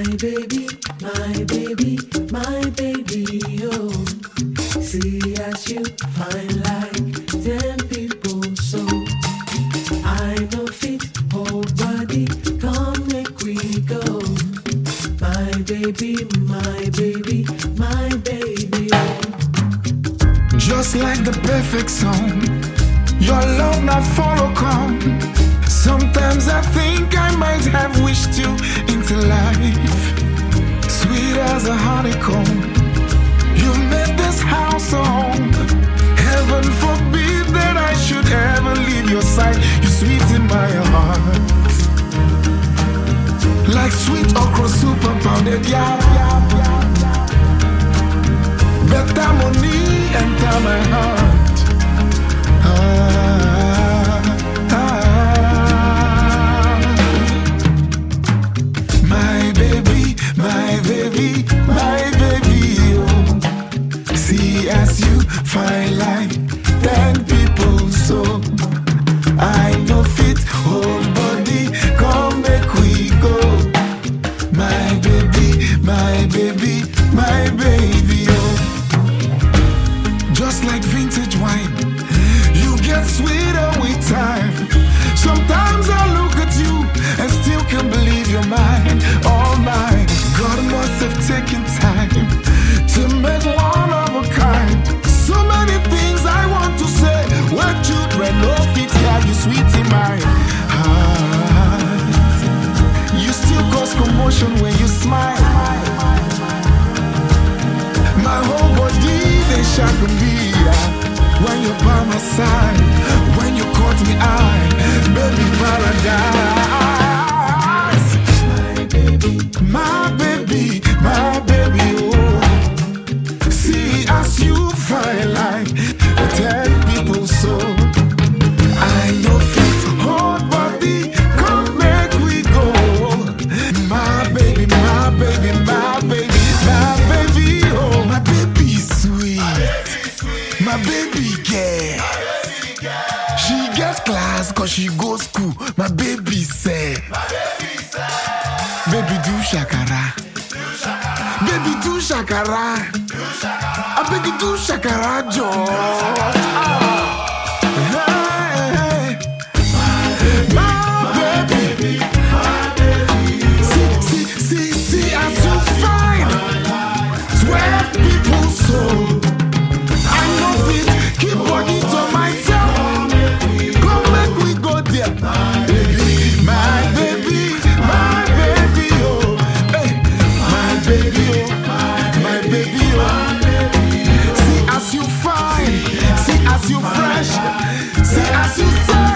baby, my baby, my baby, oh. See as you fine like 10 people, so I know fit, whole body, come make we go. My baby, my baby, my baby, oh. Just like the perfect song, your love not follow come. Sometimes I think I might have wished you into life. Sweet as a honeycomb, you made this house a home. Heaven forbid that I should ever leave your side. You're sweet in my heart, like sweet okra soup and pounded yam. Better money enter my heart. My baby, my baby, my baby, oh. See as you fine like 10 people, so I know fit, whole body, come make we go. My baby, my baby, my baby, oh. Just like vintage wine, you get sweeter with time. Sometimes I look at you and still can't believe you're mine, all mine. God must have taken time to make one of a kind. So many things I want to say, when children no fit hear you, sweet in my heart. You still cause commotion when you smile. My whole body, they shock me when you're by my side. When you caught me eye, baby paradise. My baby, My baby, my baby, oh. See as you fine like 10 people, so I know fit, whole body, come make we go. My baby, my baby, my baby, my baby, oh. My baby sweet, my baby girl. She gets class cause she goes school. My baby say, baby do shakara. Baby do shakara. I beg you do shakara, George. Hey, my baby. See as you find 12 people, so I know it. Keep body to myself. Come make we go there. Baby, my baby, my baby, oh. Hey, my baby, oh. My baby, oh. See as you fine, see as you fresh, see as you sound.